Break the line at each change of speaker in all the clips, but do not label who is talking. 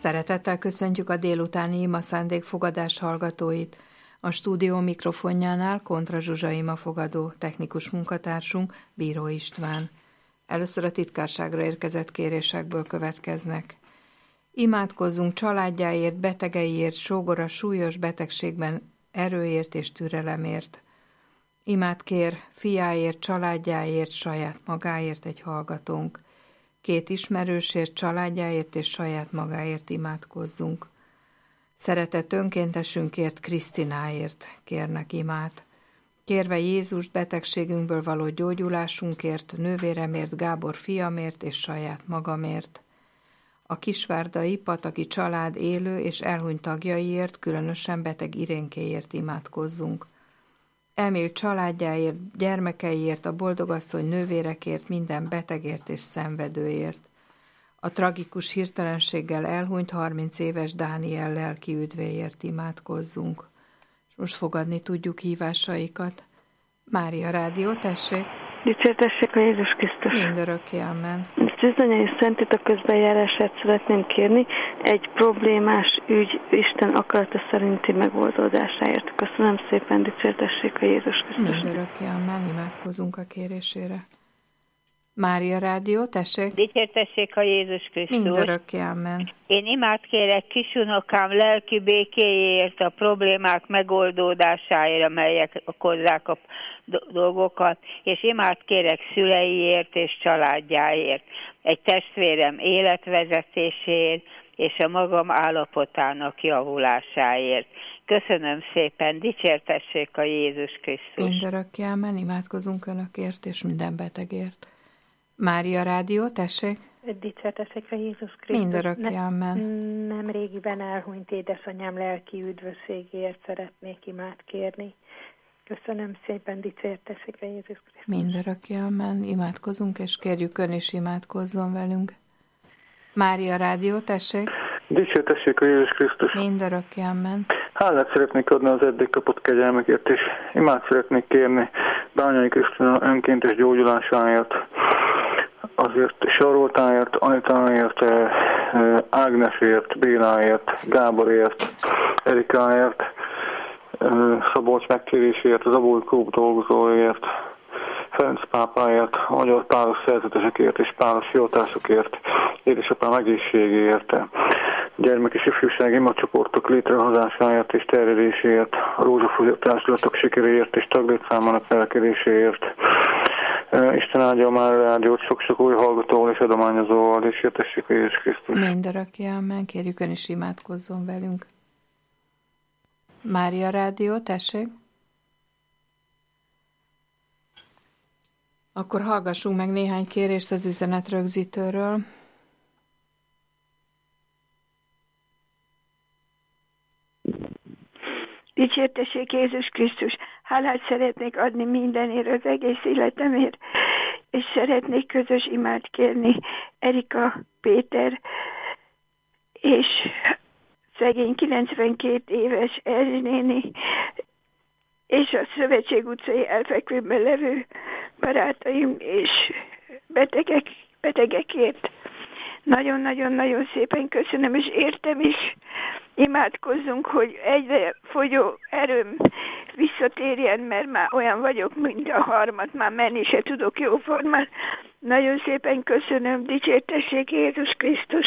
Szeretettel köszöntjük a délutáni ima szándékfogadás hallgatóit. A stúdió mikrofonjánál Kontra Zsuzsa imafogadó, technikus munkatársunk Bíró István. Először a titkárságra érkezett kérésekből következnek. Imádkozzunk családjáért, betegeiért, sógora súlyos betegségben erőért és türelemért. Imát kér fiáért, családjáért, saját magáért egy hallgatónk. 2 ismerősért, családjáért és saját magáért imádkozzunk. Szeretett önkéntesünkért, Krisztináért kérnek imát. Kérve Jézust betegségünkből való gyógyulásunkért, nővéremért, Gábor fiamért és saját magamért. A kisvárdai Pataki család élő és elhunyt tagjaiért, különösen beteg Irénkéért imádkozzunk. Emil családjáért, gyermekeiért, a boldogasszony nővérekért, minden betegért és szenvedőért. A tragikus hirtelenséggel elhunyt 30 éves Dániel lelki üdvéért imádkozzunk. És most fogadni tudjuk hívásaikat. Mária Rádió, tessék!
Dicsértessék a Jézus Krisztus!
Mindörökké, amen!
Tűzanyai szentét a közbejárását szeretném kérni, egy problémás ügy Isten akarata szerinti megoldódásáért. Köszönöm szépen, dicsértessék a Jézus Krisztus!
Mindörökké, amen! Imádkozunk a kérésére. Mária Rádió, tessék!
Dicsértessék a Jézus Krisztus!
Mindörökké, amen!
Én imát kérek kisunokám lelki békéjéért, a problémák megoldódásáért, amelyek okozzák a dolgokat, és imát kérek szüleiért és családjáért, egy testvérem életvezetéséért, és a magam állapotának javulásáért. Köszönöm szépen, dicsértessék a Jézus Krisztus!
Mindörökké, amen! Imádkozunk Önökért és minden betegért. Mária Rádió, tessék!
Dicsértessék a Jézus Krisztus!
Mindörökké, amen!
Nem régiben elhunyt édesanyám lelki üdvösségéért szeretnék imát kérni. Köszönöm szépen, dicsértessék a Jézus Krisztus!
Mindörökké, amen! Imádkozunk, és kérjük Ön is imádkozzon velünk. Mária Rádió, tessék!
Dicsértessék a Jézus Krisztus!
Mindörökké, amen!
Hálát szeretnék adni az eddig kapott kegyelmekért, és imát szeretnék kérni Bányai Krisztina önkéntes gyógyulásáért, azért Saroltáért, Anitáért, Ágnesért, Béláért, Gáborért, Erikáért, Szabolcs megtéréséért, az Abói Klub dolgozóért, Ferenc pápáért, a magyar páros szerzetesekért és páros hivatásokért, édesapám egészségéért, gyermek és ifjúsági imacsoportok létrehozásáért és terjedéséért, a rózsafújó társulatok sikeréért és taglétszámának növekedéséért. Isten áldja a Mária Rádiót sok-sok új hallgatóval és adományozóval, és értessék a Jézus Krisztus.
Mindörökké, amen! Kérjük Ön is imádkozzon velünk. Mária Rádió, tessék! Akkor hallgassunk meg néhány kérést az üzenetrögzítőről.
Dicsértessék Jézus Krisztus! Hálát szeretnék adni mindenért, az egész életemért, és szeretnék közös imát kérni Erika, Péter és szegény 92 éves Erzsnéni és a Szövetség utcai elfekvőben levő barátaim és betegekért. Nagyon-nagyon-nagyon szépen köszönöm, és értem is. Imádkozzunk, hogy egyre fogyó erőm visszatérjen, mert már olyan vagyok, mint a harmad, már menni se tudok jóformán. Nagyon szépen köszönöm, dicsértessék Jézus Krisztus!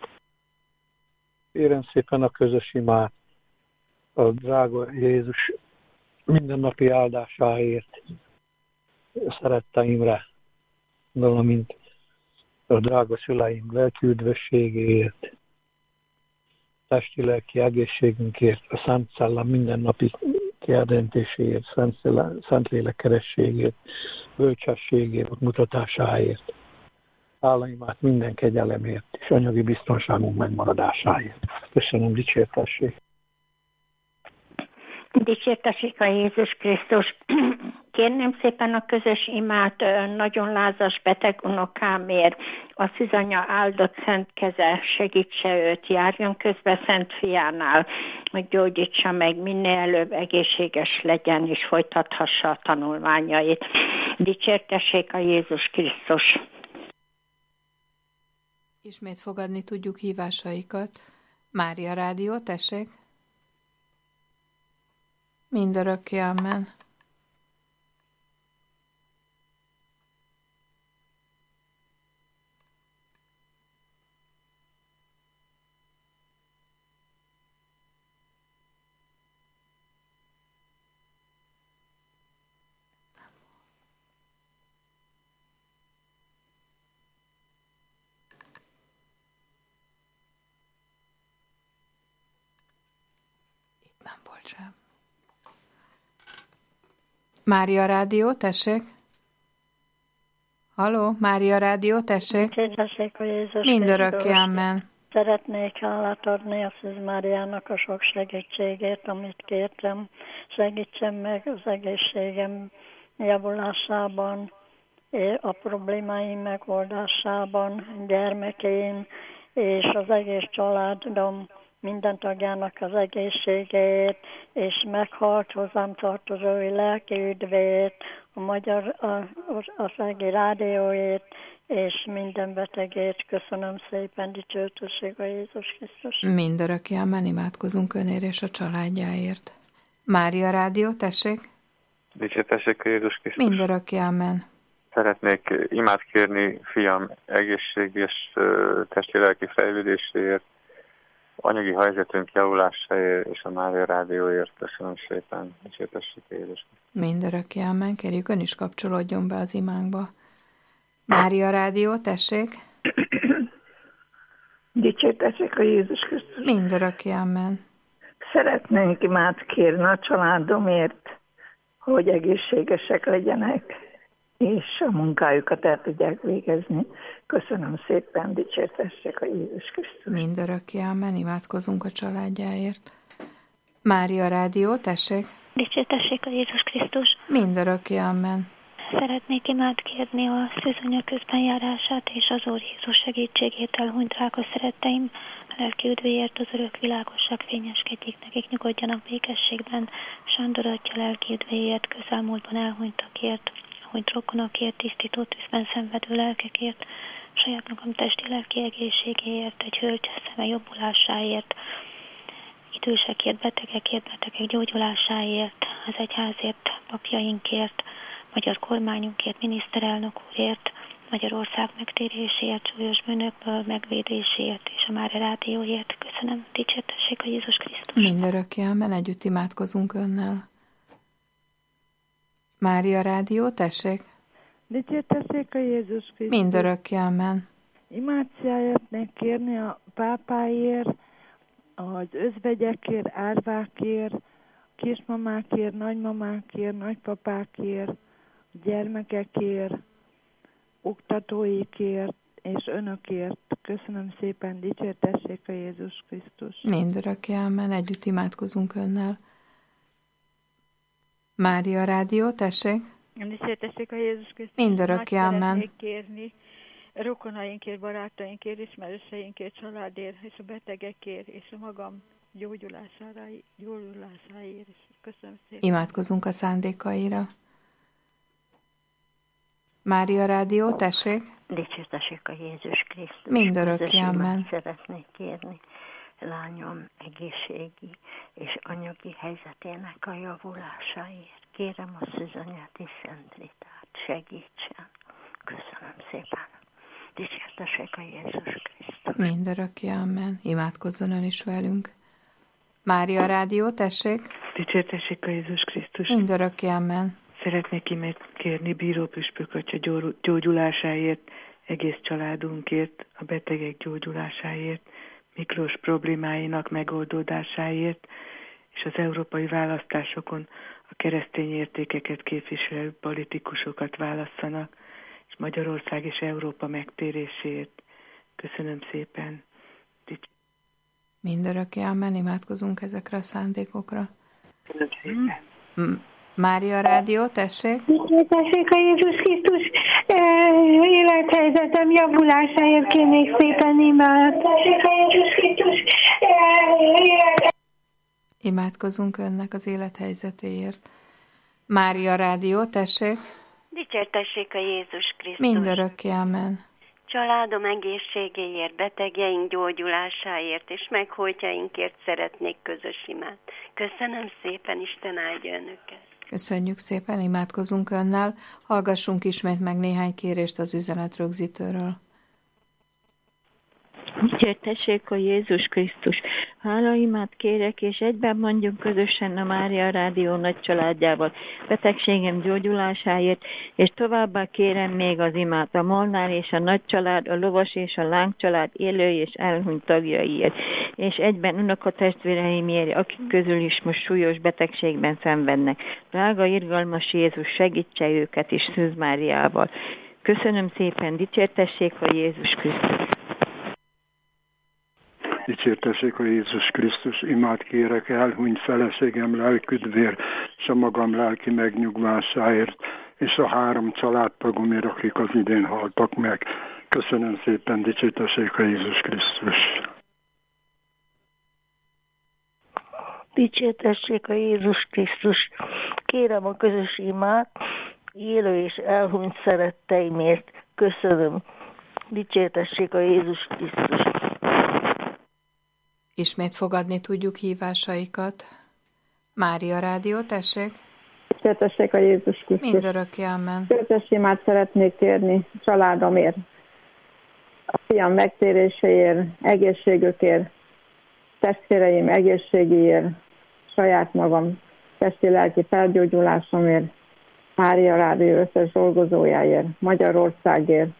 Kérem szépen a közös imát a drága Jézus mindennapi áldásáért, szeretteimre, valamint a drága szüleim lelki üdvösségéért, testi-lelki egészségünkért, a Szent Szellem mindennapi kijelentéséért, Szentlélek kerességért, bölcsességért, mutatásáért, hálaimát minden kegyelemért és anyagi biztonságunk megmaradásáért. Köszönöm, dicsértessék!
Dicsértessék a Jézus Krisztus! Kérném szépen a közös imát nagyon lázas beteg unokámért, a Szűzanya áldott szent keze segítse őt, járjon közbe Szent Fiánál, hogy gyógyítsa meg, minél előbb egészséges legyen, és folytathassa a tanulmányait. Dicsértessék a Jézus Krisztus!
Ismét fogadni tudjuk hívásaikat. Mária Rádió, tessék. Mindörökké amen. Nem volt sem. Mária Rádió, tessék. Halló, Mária Rádió, tessék. Mindörökké amen.
Szeretnék hálát adni a Szűz Máriának a sok segítségét, amit kértem. Segítsen meg az egészségem javulásában, a problémáim megoldásában, gyermekeim és az egész családom minden tagjának az egészségét, és meghalt hozzám tartozói lelki üdvét, a Magyar Országi Rádióét, és minden betegét. Köszönöm szépen, dicsőtesség a Jézus Krisztus.
Mindörökké amen, imádkozunk önért és a családjáért. Mária Rádió, tessék.
Dicsőtessék a Jézus Krisztus.
Mindörökké amen.
Szeretnék imát kérni fiam egészséges testi-lelki fejlődéséért, anyagi helyzetünk javulásáért és a Mária Rádióért. Köszönöm szépen. Dicsőtessék a Jézus Krisztus.
Mindörökké amen. Kérjük, ön is kapcsolódjon be az imánkba. Mária Rádió, tessék.
Dicsértessék a Jézus Krisztus.
Mindörökké amen.
Szeretnénk imát kérni a családomért, hogy egészségesek legyenek, és a munkájukat el tudják végezni. Köszönöm szépen, dicsértessék a Jézus Krisztus.
Mindörökké amen, imádkozunk a családjáért. Mária Rádió, tessék.
Dicsértessék a Jézus Krisztus.
Mindörökké amen.
Szeretnék imát kérni a szűzanya közbenjárását és az Úr Jézus segítségét elhunyt drága szeretteim, lelki üdvéért az örök világosság fényeskedjék, nekik nyugodjanak békességben, Sándor atya lelki üdvéért, közelmúltban elhunytakért, elhunyt rokonokért, tisztító tűzben szenvedő lelkekért, saját magam testi lelki egészségéért, egy hölgy szeme jobbulásáért, idősekért, betegek gyógyulásáért, az egyházért, papjainkért, magyar kormányunkért, miniszterelnök úrért, Magyarország megtéréséért, súlyos bűnökből megvédéséért és a Mária Rádióért. Köszönöm, dicsértessék a Jézus Krisztus.
Mindörökké amen, együtt imádkozunk önnel. Mária Rádió, tessék.
Dicsértessék a Jézus Krisztus.
Mindörökké amen.
Imát szeretnék kérni a pápáért, az özvegyekért, árvákért, kismamákért, nagymamákért, nagypapákért, gyermekekért, oktatóikért és önökért. Köszönöm szépen, dicsértessék a Jézus Krisztus.
Mindörökké amen, együtt imádkozunk önnel. Mária Rádió, tessék.
Dicsértessék a Jézus Krisztus.
Mindörökké amen.
Szeretnék kérni rokonainkért, barátainkért, ismerőseinkért, családért és a betegekért és a magam gyógyulásáért. Köszönöm szépen.
Imádkozunk a szándékaira. Mária Rádió, tessék.
Dicsértessék a Jézus Krisztus.
Mindörökké amen.
Szeretnék kérni lányom egészségi és anyagi helyzetének a javulásáért. Kérem a Szűzanyát és Szent Ritát, segítsen. Köszönöm szépen. Dicsértessék a Jézus Krisztus.
Mindörökké amen. Imádkozzon ön is velünk. Mária Rádió, tessék.
Dicsértessék a Jézus Krisztus.
Mindörökké amen.
Szeretnék imát kérni Bíró Püspök atya gyógyulásáért, egész családunkért, a betegek gyógyulásáért, Miklós problémáinak megoldódásáért, és az európai választásokon a keresztény értékeket képviselő politikusokat válasszanak, és Magyarország és Európa megtéréséért. Köszönöm szépen.
Mindörökké amen, imádkozunk ezekre a szándékokra. Mária Rádió, tessék.
Dicsértessék a Jézus Krisztus. Élethelyzetem javulásáért kérnék szépen imát. Dicsértessék a Jézus Krisztus.
Imádkozunk önnek az élethelyzetéért. Mária Rádió, tessék.
Dicsértessék a Jézus Krisztus.
Mindörökké amen.
családom egészségéért, betegjeink gyógyulásáért és meghódjainkért szeretnék közös imát. Köszönöm szépen, Isten áldja önöket!
Köszönjük szépen, imádkozunk önnel. Hallgassunk ismét meg néhány kérést az üzenetrögzítőről.
Dicsértessék a Jézus Krisztus. Hálaimát kérek, és egyben mondjuk közösen a Mária Rádió nagy családjával betegségem gyógyulásáért, és továbbá kérem még az imát a Molnár és a nagy család, a lovas és a láng család élő és elhunyt tagjaiért, és egyben unokatestvéreimért, akik közül is most súlyos betegségben szenvednek. Drága, irgalmas Jézus, segítse őket is Szűz Máriával. Köszönöm szépen, dicsértessék a Jézus Krisztus.
Dicsértessék a Jézus Krisztus, imát kérek elhunyt feleségem lelküdvér, és a magam lelki megnyugvásáért, és a 3 családtagomért, akik az idén haltak meg. Köszönöm szépen, dicsértessék a Jézus Krisztus.
Dicsértessék a Jézus Krisztus. Kérem a közös imát, élő és elhunyt szeretteimért. Köszönöm. Dicsértessék a Jézus Krisztus.
Ismét fogadni tudjuk hívásaikat. Mária Rádió, tessék.
Dicsértessék a Jézus Krisztus.
Mindörökké, amen.
Közös imát szeretnék kérni családomért, a fiam megtéréséért, egészségükért, testvéreim egészségéért, saját magam testi-lelki felgyógyulásomért, Mária Rádió összes dolgozójáért, Magyarországért.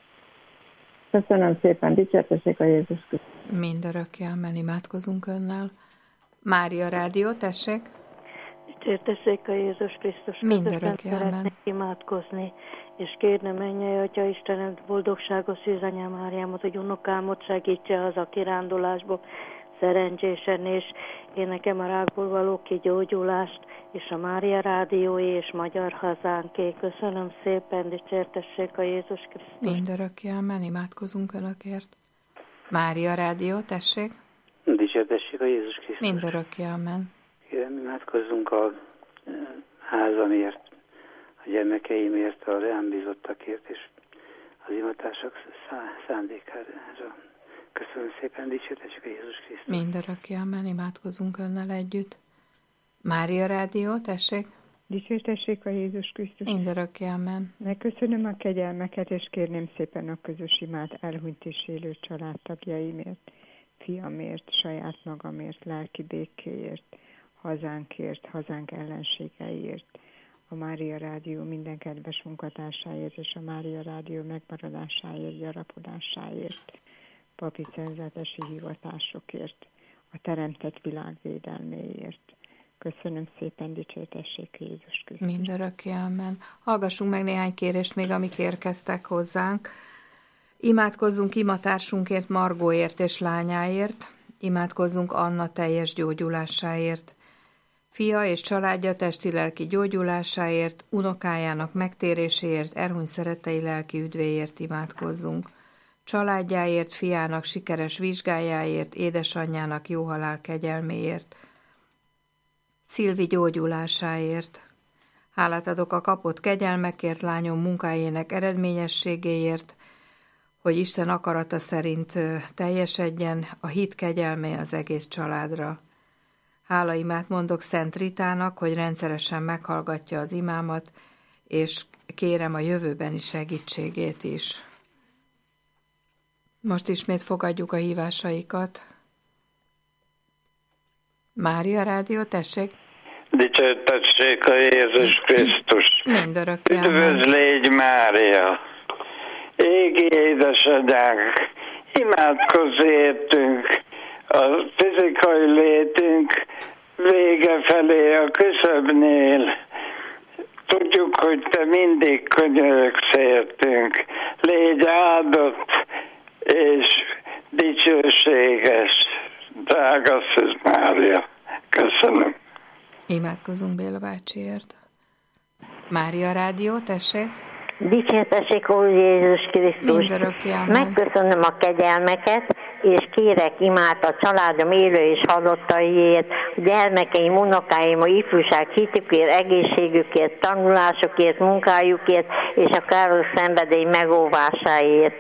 Köszönöm szépen, dicsértessék a Jézus Krisztus.
Mindörökké, amen, imádkozunk önnel. Mária Rádió, tessék.
Dicsértessék a Jézus Krisztus.
Mindörökké, amen.
Szeretnék imádkozni, és kérni mennyei Atya Istenem, boldogságos Szűzanyám Máriámot, hogy unokámot segítse az a kirándulásból szerencsésen, és én nekem a rákból való kigyógyulást, és a Mária Rádióé és Magyar Hazánké. Köszönöm szépen, dicsértessék a Jézus Krisztus.
Mindörökké, amen, imádkozunk önökért. Mária Rádió, tessék.
Dicsértessék a Jézus Krisztus.
Mindörökké, amen.
Kérem, imádkozzunk a házamért, a gyermekeimért, a rám bízottakért, és az imatársak szándékára. Köszönöm szépen, dicsértessék a Jézus Krisztus.
Mindörökké, amen, imádkozunk önnel együtt. Mária Rádió, tessék.
Dicsértessék a Jézus Krisztus.
Mindörökké, amen.
Megköszönöm a kegyelmeket, és kérném szépen a közös imát elhunyt és élő családtagjaimért, fiamért, saját magamért, lelki békéért, hazánkért, hazánk ellenségeiért, a Mária Rádió minden kedves munkatársáért, és a Mária Rádió megmaradásáért, gyarapodásáért, papi cenzetesi hivatásokért, a teremtett világ védelméért. Köszönöm szépen, dicsértessék Jézus Krisztus.
Mindörökké, amen. Hallgassunk meg néhány kérést még, amik érkeztek hozzánk. Imádkozzunk imatársunkért, Margóért és lányáért. Imádkozzunk Anna teljes gyógyulásáért. Fia és családja testi-lelki gyógyulásáért, unokájának megtéréséért, elhunyt szerettei lelki üdvéért imádkozzunk. Családjáért, fiának sikeres vizsgájáért, édesanyjának jó halál kegyelméért, Szilvi gyógyulásáért. Hálát adok a kapott kegyelmekért, lányom munkájának eredményességéért, hogy Isten akarata szerint teljesedjen, a hit kegyelme az egész családra. Hálaimát mondok Szent Ritának, hogy rendszeresen meghallgatja az imámat, és kérem a jövőbeni segítségét is. Most ismét fogadjuk a hívásaikat. Mária Rádió, tessék!
Dicsértessék a Jézus Krisztus!
Mindörökké,
üdvözl légy, Mária! Égi édesatyánk, imádkozz értünk, a fizikai létünk vége felé a küszöbnél. Tudjuk, hogy te mindig könyörögsz értünk. Légy áldott és dicsőséges, drága Szűz Mária. Köszönöm.
Imádkozunk Béla bácsiért. Mária Rádió, tessék!
Dicsértessék, Úr Jézus Krisztus!
Mindörökké, amen.
Megköszönöm a kegyelmeket, és kérek imát a családom élő és halottaiért, a gyermekeim, unokáim, a ifjúság hitükért, egészségükért, tanulásokért, munkájukért, és a káros szenvedély megóvásáért.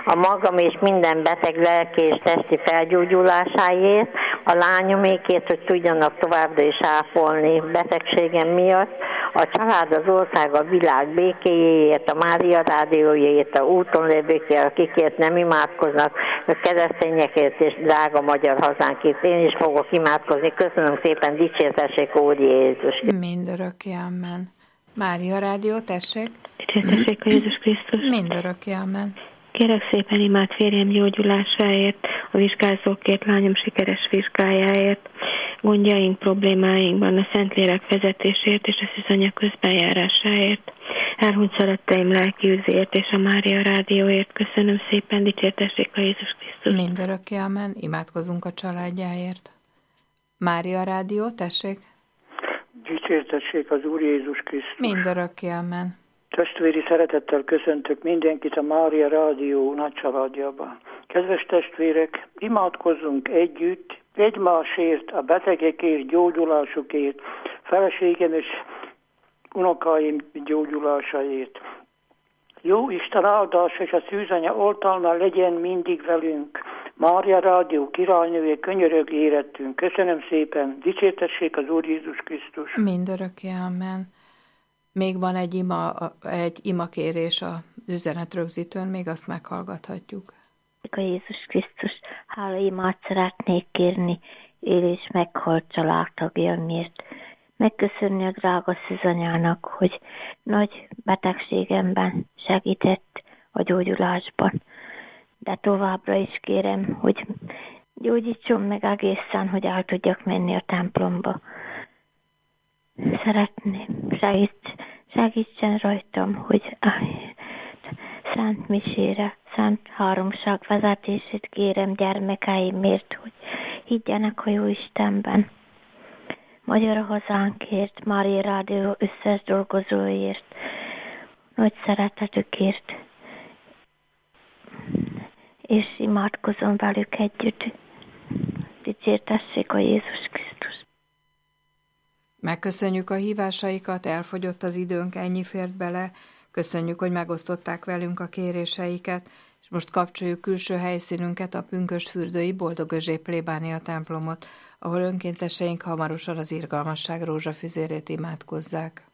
a magam és minden beteg lelki és testi felgyógyulásáért, a lányomékért, hogy tudjanak továbbra is ápolni betegségem miatt, a család, az ország, a világ békéjéért, a Mária rádiójéért, a úton lévőkért, akikért nem imádkoznak, a keresztényekért és drága magyar hazánkért. Én is fogok imádkozni. Köszönöm szépen, dicsértessék Úr Jézus.
Mindörökké, amen. Mária rádió, tessék.
Dicsértessék a Jézus Krisztus.
Mindörökké, amen.
Kérek szépen imád férjem gyógyulásáért, a vizsgázókért, lányom sikeres vizsgájáért, gondjaink, problémáinkban a Szentlélek vezetésért és a szűzanya közbenjárásáért, elhunyt szeretteim lelki üdvéért és a Mária rádióért. Köszönöm szépen, dicsértessék a Jézus Krisztus.
Mindörökké, amen. Imádkozunk a családjáért. Mária rádió, tessék.
Dicsértessék az Úr Jézus Krisztus.
Mindörökké, amen.
Testvéri szeretettel köszöntök mindenkit a Mária rádió nagy családjában. Kedves testvérek, imádkozzunk együtt, egymásért, a betegekért, gyógyulásukért, feleségem és unokáim gyógyulásáért. Jó Isten áldás és a szűzanya oltalma legyen mindig velünk. Mária rádió királynője, könyörög érettünk. Köszönöm szépen, dicsértessék az Úr Jézus Krisztus.
Mindörökké, amen. Még van egy imakérés az üzenetrögzítőn, még azt meghallgathatjuk.
A Jézus Krisztus, hála imát szeretnék kérni, élő és meghalt családtagjaimért. Megköszönni a drága szűzanyának, hogy nagy betegségemben segített a gyógyulásban. De továbbra is kérem, hogy gyógyítson meg egészen, hogy el tudjak menni a templomba. Szeretném, segítsen rajtam, hogy a Szent Misére, Szent Háromság vezetését kérem gyermekeimért, hogy higgyenek a jó Istenben. Magyar hazánkért, Mária rádió összes dolgozóért, nagy szeretetükért, és imádkozom velük együtt. Dicsértessék a Jézus Krisztus.
Megköszönjük a hívásaikat, elfogyott az időnk, ennyi fért bele. Köszönjük, hogy megosztották velünk a kéréseiket, és most kapcsoljuk külső helyszínünket, a pünkösdfürdői Boldogözsé plébánia templomot, ahol önkénteseink hamarosan az irgalmasság rózsafüzérét imádkozzák.